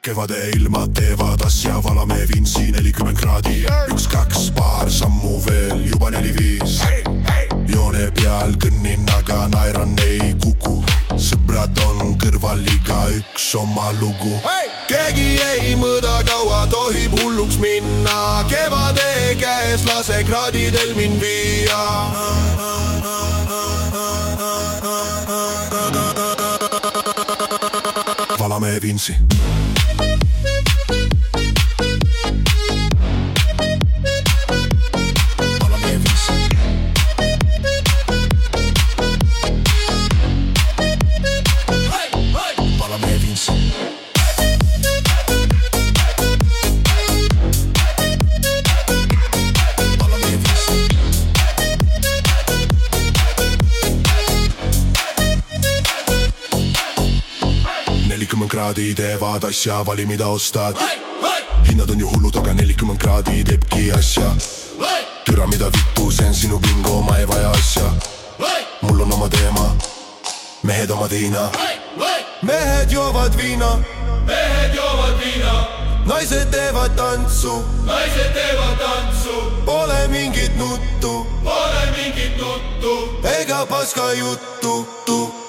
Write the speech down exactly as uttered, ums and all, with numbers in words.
kevade ilmad teevad asja, valame Vinci nelikümmend kraadi. Üks, kaks, paar sammu veel, juba neli, viis. Joone peal kõnnin, aga naeran ei kuku. Sõbrad on kõrval, iga üks oma lugu. Keegi ei mõõda, kaua tohib hulluks minna. Kevade käes lase kraadidel mind viia. Valame Vinci. nelikümmend kraadi teevad asja, vali mida ostad. Hinnad on ju hullud, aga nelikümmend kraadi teebki asja. Türa mida vittu, see on sinu bingo, ma ei vaja asja. Mul on oma teema, mehed oma tiina. Mehed joovad viina, mehed joovad viina. Naised teevad tantsu, naised teevad tantsu. Pole mingit nuttu, pole mingit nuttu ega paska juttu.